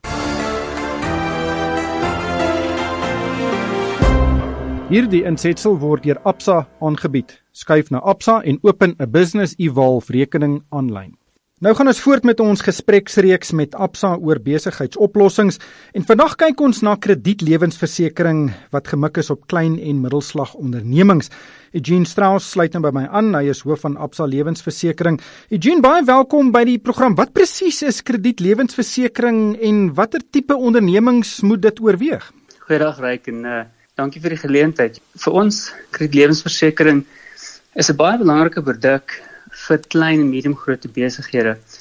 S1: Hierdie insetsel word deur Absa aangebied. Skuif na Absa en open 'n Business Evolve rekening aanlyn. Nou gaan ons voort met ons gespreksreeks met Absa oor besigheidsoplossings en vandag kyk ons na kredietlewensversekering wat gemik is op klein en middelslag ondernemings. Eugene Strauss sluit nou by my aan, hy is hoof van Absa Lewensversekering. Eugene, baie welkom by die program. Wat presies is kredietlewensversekering en watter tipe ondernemings moet dit oorweeg?
S7: Goeiedag Ryk en dankie vir die geleentheid. Vir ons, kredietlewensversekering is 'n baie belangrike produk vir klein en mediumgrote besighede.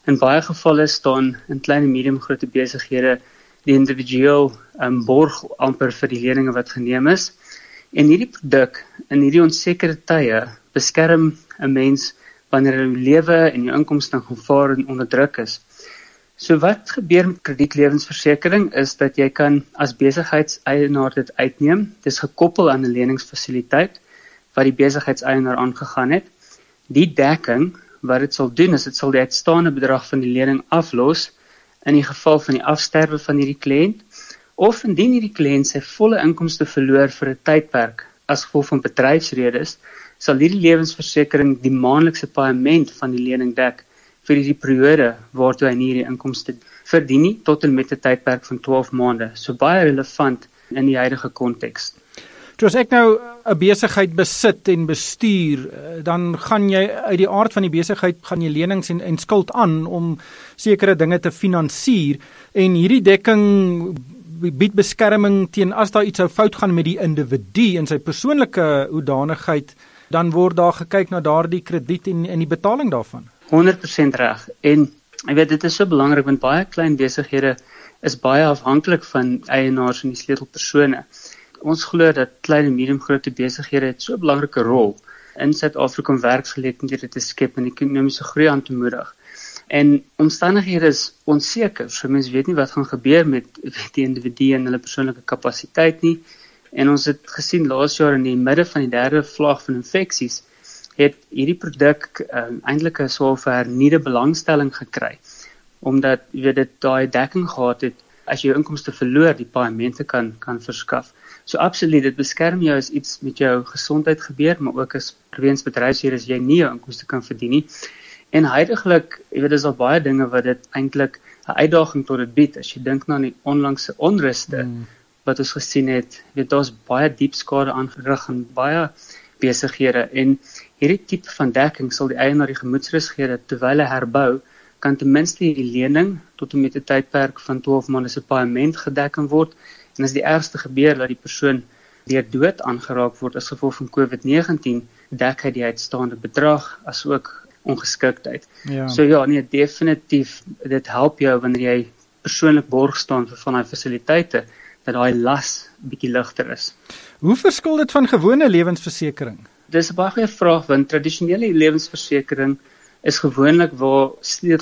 S7: In baie gevalle staan in klein en medium groot besighede die individueel borg amper vir die leninge wat geneem is. En hierdie produk in hierdie onsekere tye beskerm 'n mens wanneer jou lewe en jou inkomste in gevaar en onder druk is. So wat gebeur met kredietlewensversekering is dat jy kan as besigheidseienaar dit uitneem. Dit is gekoppel aan 'n leningsfasiliteit wat die besigheidseienaar aangegaan het. Die dekking wat dit sal doen is dit sal die uitstaande bedrag van die lening aflos in die geval van die afsterwe van hierdie kliënt of indien hierdie kliënt sy volle inkomste verloor vir 'n tydperk as gevolg van bedryfsredes, sal hierdie lewensversekering die maandelikse paaiement van die lening dek vir die periode waartoe hy nie die inkomste verdien nie tot en met 'n tydperk van 12 maande. So baie relevant in die huidige konteks.
S1: So as ek nou 'n besigheid besit en bestuur, dan gaan jy uit die aard van die besigheid gaan jy lenings en skuld aan om sekere dinge te finansier en hierdie dekking bied beskerming teen as daar iets sou fout gaan met die individu in sy persoonlike hoedanigheid, dan word daar gekyk na daardie krediet en die betaling daarvan.
S7: 100% reg. En jy weet dit is so belangrik want baie klein besighede is baie afhanklik van eienaars en die sleutelpersone. Ons glo dat klein en medium groot besighede het so 'n belangrike rol in Suid-Afrika om werksgeleenthede te skep en ekonomiese groei aan te moedig. En omstandighede is onseker. So mense weet nie wat gaan gebeur met die individu en hulle persoonlike kapasiteit nie. En ons het gesien laas jaar in die midde van die derde vlaag van infeksies het hierdie produk eintlik 'n soort van hernieude belangstelling gekry. Omdat jy weet dit daai dekking gehad het as jy jou inkomste verloor, die paemente kan verskaf. So absoluut, dit beskerm jou as iets met jou gesondheid gebeur, maar ook as weens bedryfsredes jy nie jou inkomste kan verdien nie. En huidigelik, jy weet, is al baie dinge wat dit eintlik 'n uitdaging tot dit bied. As jy dink na die onlangse onruste wat ons gesien het, jy weet daar's baie diep skade aangerig aan baie besighede en hierdie tipe van dekking sal die eienaar die gemoedsrus gee dat terwyl hy herbou, kan ten minste die lening tot en met 'n tydperk van 12 maande se paaiement gedek kan word. En as die ergste gebeur dat die persoon deur dood aangeraak word as gevolg van COVID-19, dek hy die uitstaande bedrag as ook ongeskiktheid.
S1: Ja.
S7: So ja, nee, definitief, dit help jou wanneer jy persoonlik borg staan vir van daai fasiliteite, dat daai las bietjie ligter is.
S1: Hoe verskil dit van gewone lewensversekering?
S7: Dis 'n baie goeie vraag, want tradisionele lewensversekering is gewoonlik waar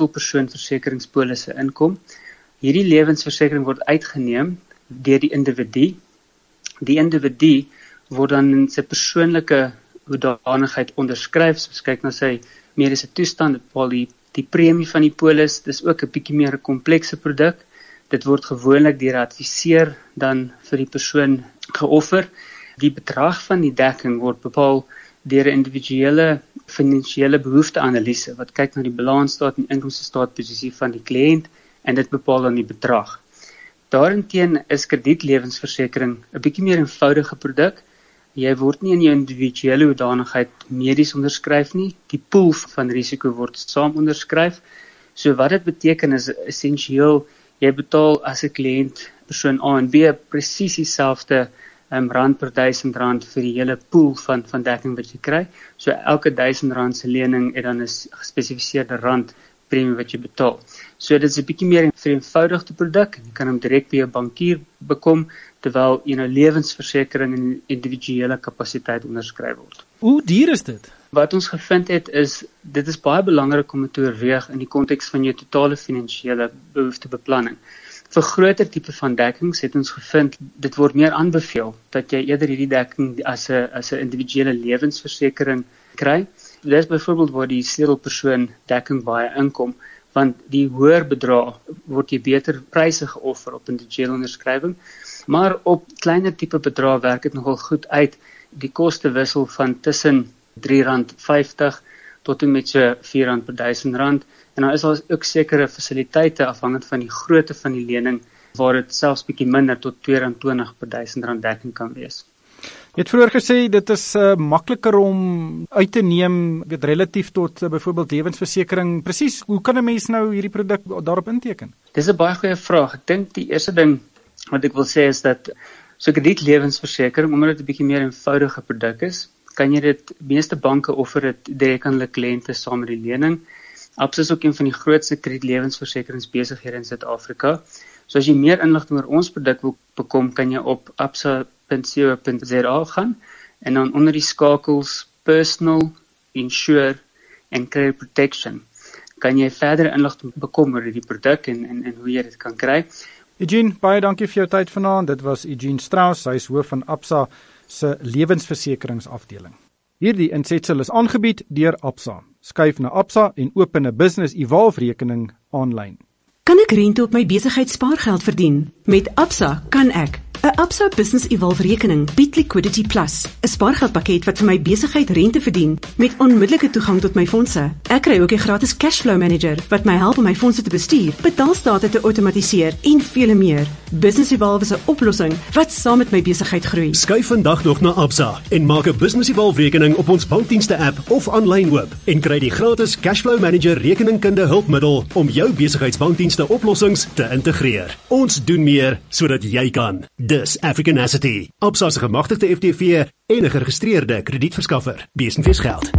S7: sleutelpersoonversekeringspolisse inkom. Hierdie lewensversekering word uitgeneem deur die individu. Die individu word dan in sy persoonlike hoedanigheid onderskryf, soos kyk na sy mediese toestand, dit bepaal die premie van die polis, dis ook 'n bietjie meer 'n komplekse produk. Dit word gewoonlik deur 'n adviseur dan vir die persoon geoffer. Die bedrag van die dekking word bepaal deur 'n individuele finansiële behoefteanalise wat kyk na die balansstaat en inkomstestaatposisie van die kliënt en dit bepaal dan die bedrag. Daarenteen is kredietlewensversekering 'n bietjie meer eenvoudige produk. Jy word nie in jou individuele hoedanigheid medies onderskryf nie. Die pool van risiko word saam onderskryf. So wat dit beteken is essensieel, jy betaal as 'n kliënt persoon A en B presies dieselfde rand per R1000 vir die hele pool van dekking wat jy kry. So elke R1000 se lening het dan 'n gespesifiseerde rand premie wat jy betaal. So dit is 'n bietjie meer 'n vereenvoudigde produk. Jy kan hom direk by jou bankier bekom terwyl jy nou lewensversekering en individuele kapasiteit onderskryf word.
S1: Hoe duur is dit?
S7: Wat ons gevind het is dit is baie belangrik om dit te oorweeg in die konteks van jou totale finansiële behoeftebeplanning. Vir groter tipe van dekkings het ons gevind dit word meer aanbeveel dat jy eerder hierdie dekking as 'n individuele lewensversekering kry. Dit is byvoorbeeld waar die sleutelpersoon dekking baie inkom, want die hoër bedrag word jy beter pryse geoffer op individuele onderskrywing, maar op kleiner tipe bedrag werk dit nogal goed uit. Die koste wissel van tussen R3.50 tot en met so R4 per R1000 en dan is daar ook sekere fasiliteite afhangend van die grootte van die lening waar dit selfs bietjie minder tot R2.20 per R1000 dekking kan wees.
S1: Jy het vroeër gesê dit is makliker om uit te neem weet relatief tot byvoorbeeld lewensversekering. Presies, hoe kan 'n mens nou hierdie produk daarop inteken?
S7: Dis 'n baie goeie vraag. Ek dink die eerste ding wat ek wil sê is dat so kredietlewensversekering, omdat dit 'n bietjie meer 'n eenvoudige produk is, kan jy dit meeste banke offer dit direk aan hulle kliënte saam met die lening. Absa is ook een van die grootste kredietlewensversekeringsbesighede in Suid-Afrika. So as jy meer inligting oor ons produk wil bekom, kan jy op absa.co.za gaan en dan onder die skakels Personal, Insure en Credit Protection kan jy verdere inligting bekom oor die produk en hoe jy dit kan kry.
S1: Eugene, baie dankie vir jou tyd vanaand. Dit was Eugene Strauss, hy is hoof van Absa se lewensversekeringsafdeling. Hierdie insetsel is aangebied deur Absa. Skuif na Absa en open 'n Business Evolve rekening aanlyn.
S8: Kan ek rente op my besigheid spaargeld verdien? Met Absa kan ek. 'n Absa Business Evolve rekening bied Liquidity Plus, 'n spaargeldpakket wat vir my besigheid rente verdien met onmiddellike toegang tot my fondse. Ek kry ook 'n gratis Cashflow Manager wat my help om my fondse te bestuur, betaalstate te outomatiseer en vele meer. Business Evolve is 'n oplossing wat saam met my besigheid groei.
S9: Skuif vandag nog na Absa en maak 'n Business Evolve rekening op ons bankdienste app of aanlyn oop en kry die gratis Cashflow Manager rekeningkunde hulpmiddel om jou besigheidsbankdienste oplossings te integreer. Ons doen meer sodat jy kan. Dis Africanacity. Absa se gemagtigde FTV en 'n geregistreerde kredietverskaffer. Besenfees geld.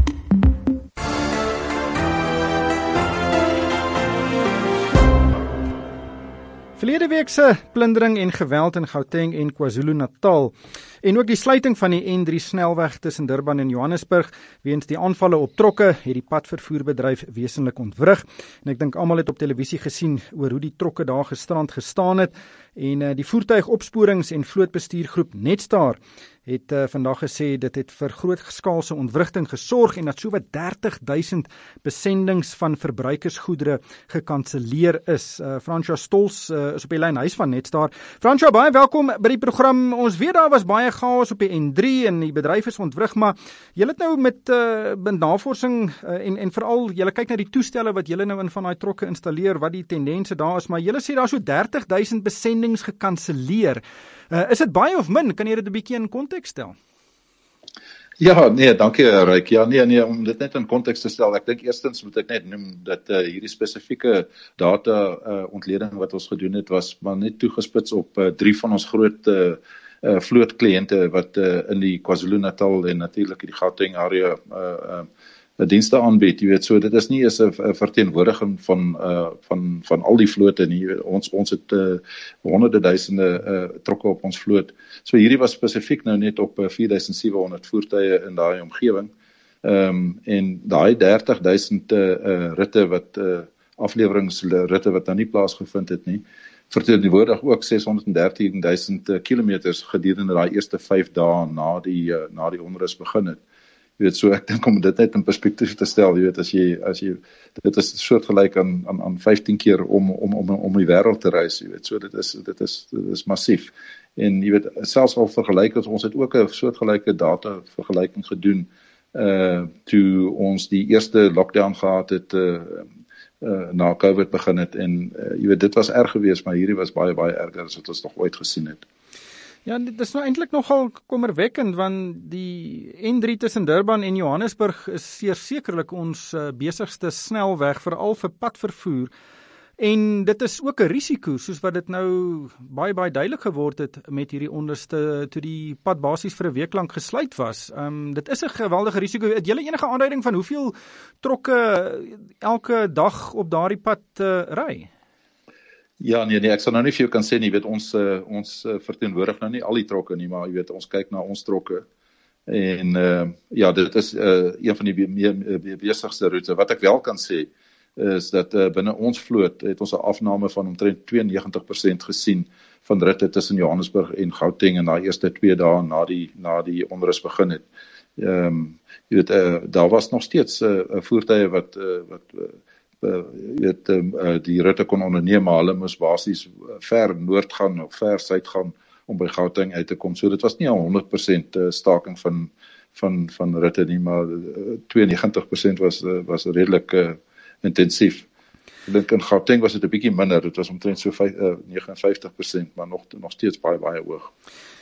S1: Verlede week se plundering en geweld in Gauteng en KwaZulu-Natal en ook die sluiting van die N3 snelweg tussen Durban en Johannesburg weens die aanvalle op trokke het die padvervoerbedryf wesentlik ontwrig. En ek dink almal het op televisie gesien oor hoe die trokke daar gisterand gestaan het en die voertuigopsporings- en vlootbestuurgroep Netstar het vandag gesê dit het vir grootskaalse ontwrigting gesorg en dat sowat 30,000 besendings van verbruikersgoedere gekanselleer is. Fransja Stols is op die lyn, huis van Netstar. Fransja, baie welkom by die program. Ons weet daar was baie chaos op die N3 en die bedryf is ontwrig, maar julle het nou met navorsing en veral julle kyk na die toestelle wat julle nou in van daai trokke installeer, wat die tendense daar is, maar julle sê daar so 30,000 besendings gekanselleer. Is dit baie of min? Kan jy dit 'n bietjie in konteks stel?
S10: Ja, nee, dankie Ryk. Ja, nee, om dit net in konteks te stel. Ek dink eerstens moet ek net noem dat hierdie spesifieke data ontleding wat ons gedoen het was maar net toegespits op 3 van ons groot vlootkliënte wat in die KwaZulu-Natal en natuurlik die Gauteng area dienste aanbied. Jy weet, so dit is nie eens 'n verteenwoordiging van al die vlote nie. Ons het honderde duisende trokke op ons vloot. So hierdie was spesifiek nou net op 4700 voertuie in daai omgewing. En daai 30,000 ritte wat afleweringsritte wat nou nie plaasgevind het nie, verteenwoordig ook 613,000 kilometers gedurende daai eerste 5 dae na die onrus begin het. Jy weet, so ek dink om dit net in perspektief te stel, jy weet, as jy dit is soortgelyk aan 15 keer om die wêreld te reis, jy weet, so dit is massief. En jy weet, selfs al vergelyk ons het ook 'n soortgelyke data vergelyking gedoen toe ons die eerste lockdown gehad het na COVID begin het en jy weet, dit was erg geweest, maar hierdie was baie erger as wat ons nog ooit gesien het.
S1: Ja, dit is nou eintlik nogal kommerwekkend, want die N3 tussen Durban en Johannesburg is sekerlik ons besigste snelweg, veral vir padvervoer. En dit is ook 'n risiko, soos wat dit nou baie duidelik geword het met hierdie onderste, toe die pad basies vir 'n week lank gesluit was. Dit is 'n geweldige risiko. Het julle enige aanduiding van hoeveel trokke elke dag op daardie pad ry?
S10: Ja, nee, ek sal nou nie vir jou kan sê nie, weet ons verteenwoordig nou nie al die trokke nie, maar jy weet ons kyk na ons trokke en ja, dit is een van die besigste roete. Wat ek wel kan sê is dat binne ons vloot het ons 'n afname van omtrent 92% gesien van ritte tussen Johannesburg en Gauteng in daai eerste 2 dae na die onrus begin het. Jy weet daar was nog steeds voertuie wat die ritte kon onderneem, maar hulle moes basies ver noord gaan of ver suid gaan om by Gauteng uit te kom. So dit was nie 100% staking van ritte nie, maar 92% was redelik intensief. Ek dink in Gauteng was dit 'n bietjie minder, dit was omtrent so 59%, maar nog steeds baie hoog.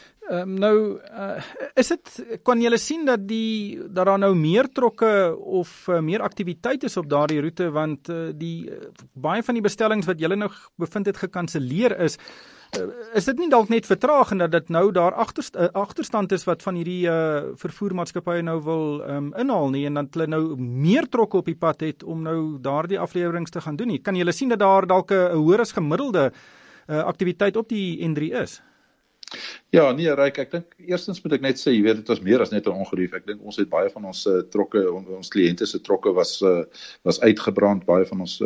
S1: Kan julle sien dat daar nou meer trokke of meer aktiwiteit is op daardie roete, want baie van die bestellings wat julle nou bevind het gekanselleer is, Is dit nie dalk net vertraag en dat dit nou daar agterstand is wat van hierdie vervoermaatskappye nou wil inhaal nie en dat hulle nou meer trokke op die pad het om nou daardie afleweringe te gaan doen nie? Kan julle sien dat daar dalk 'n hoër as gemiddelde aktiwiteit op die N3 is?
S10: Ja, nee, Ryk, ek dink eerstens moet ek net sê, jy weet, dit was meer as net 'n ongerief. Ek dink ons het baie van ons trokke, ons kliënte se trokke was uitgebrand, baie van ons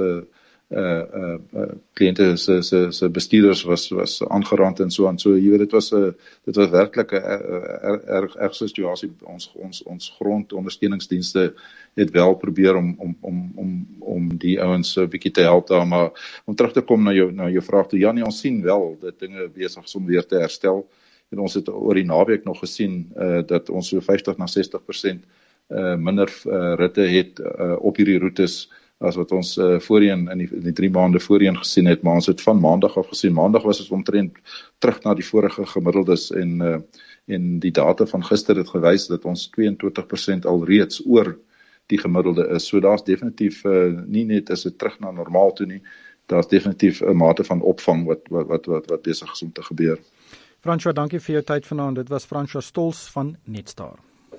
S10: kliënte se bestuurders was aangerand en so aan. So jy weet, dit was werklik 'n erg situasie. Ons grondondersteuningsdienste het wel probeer om die ouens 'n bietjie te help daar, maar om terug te kom na jou vraag toe, ja nee, ons sien wel dat dinge besig is om weer te herstel. En ons het oor die naweek nog gesien dat ons so 50 na 60% minder ritte het op hierdie roetes as wat ons voorheen in die 3 maande voorheen gesien het, maar ons het van maandag af gesien. Maandag was dit omtrent terug na die vorige gemiddeldes en die data van gister het gewys dat ons 22% alreeds oor die gemiddelde is. So daar's definitief nie net is dit terug na normaal toe nie, daar's definitief 'n mate van opvang wat besig is om te gebeur.
S1: François, dankie vir jou tyd vanaand. Dit was François Stols van Netstar.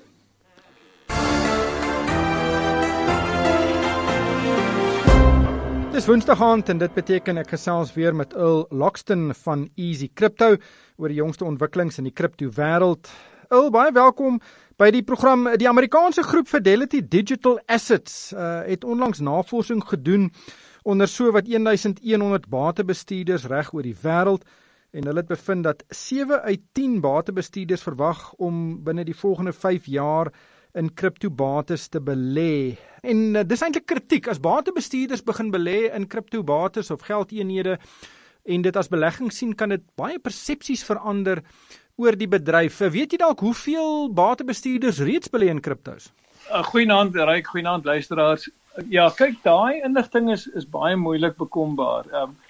S1: Dis Woensdag aand en dit beteken ek gesels weer met Earl Loxton van Easy Crypto oor die jongste ontwikkelings in die kripto wêreld. Earl, baie welkom by die program. Die Amerikaanse groep Fidelity Digital Assets het onlangs navorsing gedoen onder so wat 1100 batebestuurders reg oor die wêreld. En hulle het bevind dat 7 uit 10 batebestuurders verwag om binne die volgende 5 jaar in kriptobates te belê. En dis eintlik kritiek. As batebestuurders begin belê in kriptobates of geldeenhede en dit as belegging sien, kan dit baie persepsies verander oor die bedryf. Weet jy dalk hoeveel batebestuurders reeds belê in kriptos?
S11: Goeienaand, Ryk, goeienaand luisteraars. Ja, kyk, daai inligting is baie moeilik bekombaar.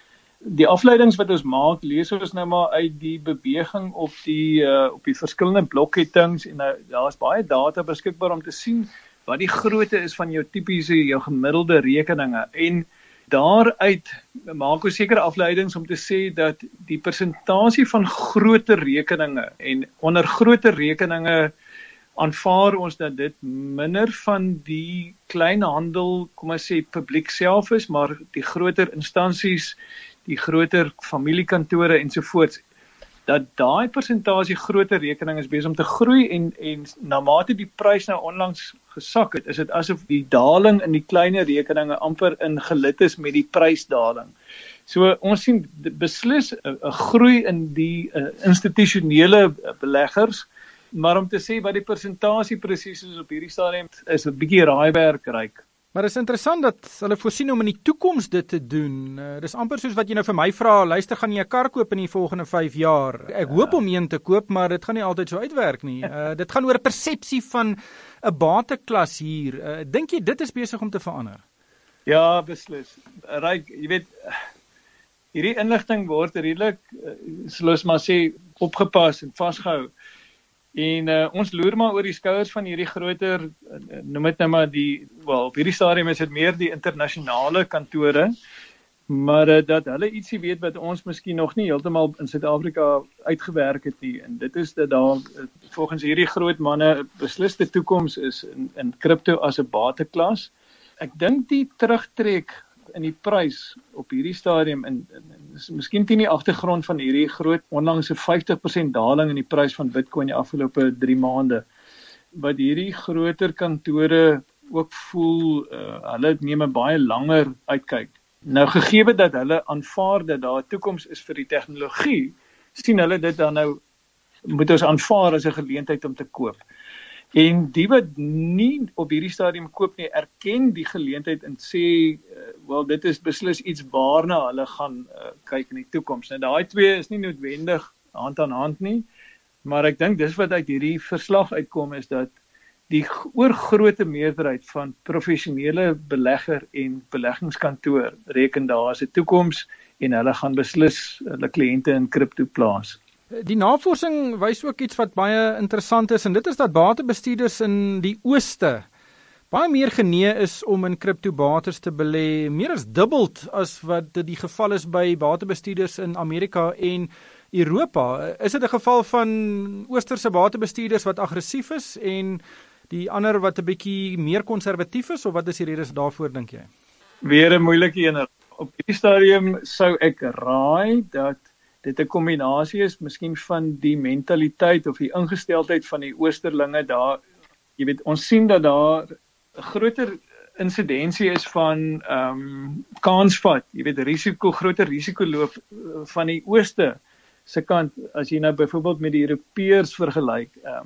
S11: Die afleidings wat ons maak, lees ons nou maar uit die beweging op die verskillende blokkettings en daar is baie data beskikbaar om te sien wat die grootte is van jou gemiddelde rekeninge en daaruit maak ons sekere afleidings om te sê dat die persentasie van groter rekeninge en onder groter rekeninge aanvaar ons dat dit minder van die kleinhandel, kom ons sê publiek self is, maar die groter instansies, die groter familiekantore ensovoorts, dat daai persentasie groter rekening is besig om te groei en na mate die prys nou onlangs gesak het, is dit asof die daling in die kleiner rekeninge amper in gelid is met die prysdaling. So ons sien beslis 'n groei in die institusionele beleggers, maar om te sê wat die persentasie presies is op hierdie stadium is 'n bietjie raaiwerk, Ryk.
S1: Maar is interessant dat hulle voorsien om in die toekoms dit te doen. Dis amper soos wat jy nou vir my vra, luister, gaan jy 'n kar koop in die volgende 5 jaar? Ek hoop om een te koop, maar dit gaan nie altyd so uitwerk nie. Dit gaan oor 'n persepsie van 'n bateklas hier. Dink jy dit is besig om te verander?
S11: Ja, beslis. Ryk, jy weet, hierdie inligting word redelik, soos maar sê, opgepas en vasgehou. En ons loer maar oor die skouers van hierdie groter, noem dit nou maar op hierdie stadium is dit meer die internasionale kantore, maar dat hulle ietsie weet wat ons miskien nog nie heeltemal in Suid-Afrika uitgewerk het nie. En dit is dat daar volgens hierdie groot manne besliste toekoms is in kripto as 'n bateklas. Ek dink die terugtrek in die prys op hierdie stadium en miskien teen die agtergrond van hierdie groot onlangse 50% daling in die prys van Bitcoin die afgelope 3 maande, wat hierdie groter kantore ook voel, hulle neem 'n baie langer uitkyk. Nou gegee dat hulle aanvaar dat daar 'n toekoms is vir die tegnologie, sien hulle dit dan nou, moet ons aanvaar as 'n geleentheid om te koop. En die wat nie op hierdie stadium koop nie, erken die geleentheid en sê, wel, dit is beslis iets waarna hulle gaan kyk in die toekoms. Nou daai twee is nie noodwendig hand aan hand nie, maar ek dink dis wat uit hierdie verslag uitkom is dat die oorgrootste meerderheid van professionele belegger en beleggingskantoor reken daar as 'n toekoms en hulle gaan beslis hulle kliënte in kripto plaas.
S1: Die navorsing wys ook iets wat baie interessant is en dit is dat batebestuurders in die ooste baie meer genee is om in kriptobates te belê, meer as dubbeld as wat dit die geval is by batebestuurders in Amerika en Europa. Is dit 'n geval van oosterse batebestuurders wat aggressief is en die ander wat 'n bietjie meer konservatief is, of wat is die redes daarvoor, dink jy?
S11: Weer 'n moeilike een. Op hierdie stadium sou ek raai dat dit 'n kombinasie is, miskien van die mentaliteit of die ingesteldheid van die oosterlinge daar. Jy weet, ons sien dat daar 'n groter insidensie is van kansvat, jy weet, groter risiko loop van die ooste se kant, as jy nou byvoorbeeld met die Europeërs vergelyk,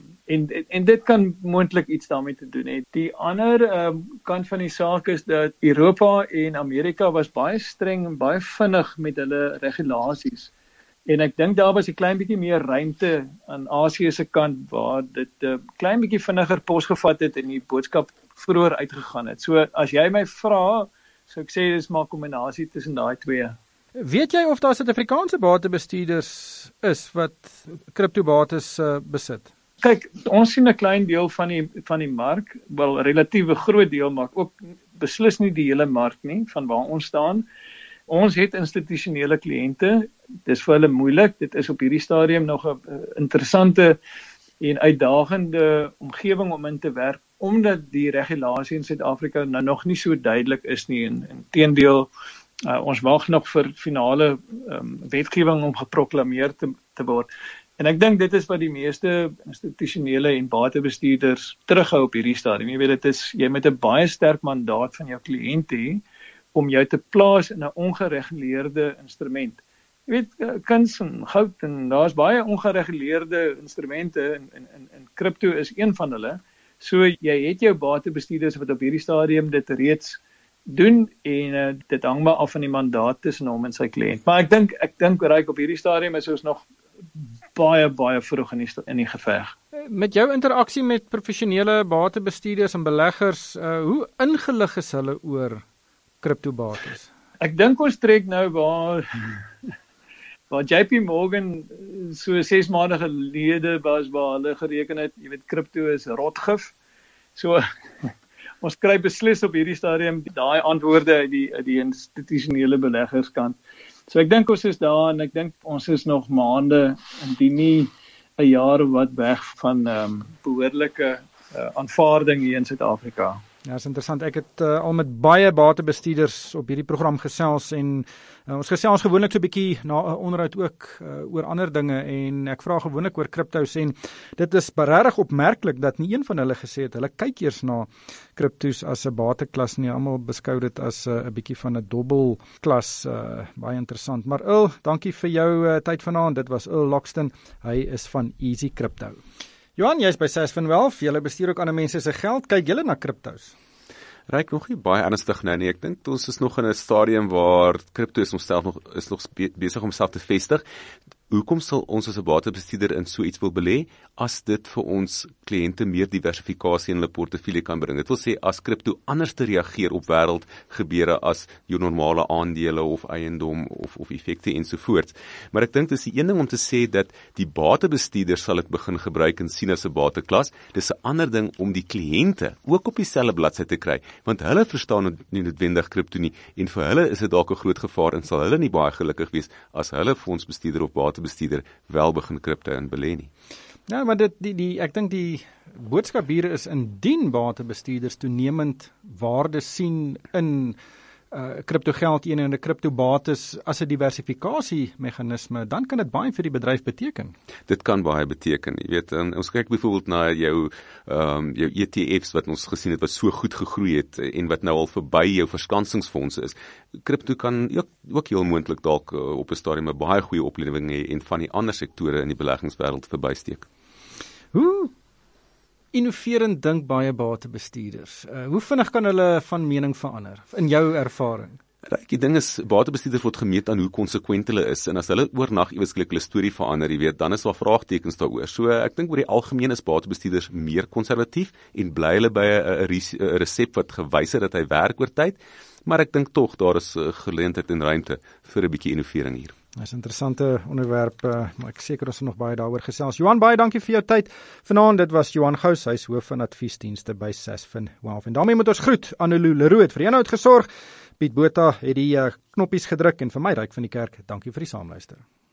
S11: en dit kan moontlik iets daarmee te doen hê. Die ander kant van die saak is dat Europa en Amerika was baie streng en baie vinnig met hulle regulasies, en ek dink daar was 'n klein bietjie meer ruimte aan Asië se kant waar dit 'n klein bietjie vinniger pos gevat het en die boodskap vroeër uitgegaan het. So as jy my vra, sou ek sê dis maar 'n kombinasie tussen daai twee.
S1: Weet jy of daar Suid-Afrikaanse batebestuurders is wat kriptobates besit?
S11: Kyk, ons sien 'n klein deel van die mark, wel 'n relatief groot deel, maar ook beslis nie die hele mark nie, van waar ons staan. Ons het institusionele kliënte, dis vir hulle moeilik, dit is op hierdie stadium nog 'n interessante en uitdagende omgewing om in te werk, omdat die regulasie in Suid-Afrika nou nog nie so duidelik is nie, en teendeel, ons wag nog vir finale wetgewing om geproklameer te word. En ek dink dit is wat die meeste institusionele en batebestuurders terughou op hierdie stadium. Jy weet, jy met 'n baie sterk mandaat van jou kliënt hê om jou te plaas in 'n ongereguleerde instrument. Jy weet, kuns en goud, en daar's baie ongereguleerde instrumente, en kripto is een van hulle. So jy het jou batebestuurders wat op hierdie stadium dit reeds doen, en dit hang maar af van die mandaat tussen hom en sy kliënt. Maar ek dink Ryk, op hierdie stadium is ons nog baie vroeg in die geveg.
S1: Met jou interaksie met professionele batebestuurders en beleggers, hoe ingelig is hulle oor kriptobates?
S11: Ek dink ons trek nou waar JP Morgan so 6 maande gelede was, waar hulle gereken het, jy weet, kripto is rotgif. So ons kry beslis op hierdie stadium daai antwoorde uit die institusionele beleggerskant. So ek dink ons is daar, en ek dink ons is nog maande, indien nie 'n jaar wat weg van behoorlike aanvaarding hier in Suid-Afrika.
S1: Ja, is interessant. Ek het al met baie batebestuurders op hierdie program gesels, en ons gesels gewoonlik so 'n bietjie na 'n onderhoud ook oor ander dinge, en ek vra gewoonlik oor kriptos, en dit is regtig opmerklik dat nie een van hulle gesê het hulle kyk eers na kriptos as 'n bateklas nie. Almal beskou dit as 'n bietjie van 'n dobbelklas. Baie interessant. Maar dankie vir jou tyd vanaand. Dit was Loxton. Hy is van Easy Crypto. Johan, jy's by SAS van Wealth. Julle bestuur ook ander mense se geld. Kyk julle na kriptos?
S2: Ryk nog nie baie ernstig nou nie. Ek dink ons is nog in 'n stadium waar kripto is nog besig om homself te vestig. Hoekom sal ons as 'n batebestuurder in so iets wil belê, as dit vir ons kliënte meer diversifikasie in hulle portefeulje kan bring? Dit wil sê, as kripto anders te reageer op wêreldgebeure as jou normale aandele of eiendom of effekte ensovoorts. Maar ek dink dis die een ding om te sê dat die batebestuurder sal dit begin gebruik en sien as 'n bateklas. Dis 'n ander ding om die kliënte ook op dieselfde bladsy te kry, want hulle verstaan nie noodwendig kripto nie, en vir hulle is dit dalk 'n groot gevaar, en sal hulle nie baie gelukkig wees as hulle fondsbestuurder of batebestuurder wel begin kripto in belê nie.
S1: Ja, maar ek dink die boodskap hier is, indien batebestuurders toenemend waarde sien in kriptogeldeenhede, kriptobates as 'n diversifikasiemeganisme, dan kan dit baie vir die bedryf beteken.
S2: Dit kan baie beteken. Jy weet, ons kyk byvoorbeeld na jou ETF's wat ons gesien het wat so goed gegroei het en wat nou al verby jou verskansingsfondse is. Kripto kan ook heel moontlik dalk op 'n stadium 'n baie goeie oplewing hê en van die ander sektore in die beleggingswêreld verbysteek.
S1: Hoe innoverend dink baie batebestuurders? Hoe vinnig kan hulle van mening verander, in jou ervaring?
S2: Die ding is, batebestuurders word gemeet aan hoe konsekwent hulle is, en as hulle oornag ewesklik hulle storie verander, jy weet, dan is daar vraagtekens daaroor. So ek dink oor die algemeen is batebestuurders meer konservatief en bly hulle by 'n resep wat gewys het dat hy werk oor tyd, maar ek dink tog daar is geleentheid en ruimte vir 'n bietjie innovering hier.
S1: Dis 'n interessante onderwerp, maar ek seker ons nog baie daaroor gesels. Johan, baie dankie vir jou tyd vanaand. Dit was Johan Gous, hy is hoof van adviesdienste by Sasfin Wealth. En daarmee moet ons groet. Annelou Leroux het vir die inhoud gesorg. Piet Botha het die knoppies gedruk en vir my Ryk van die Kerk. Dankie vir die saamluister.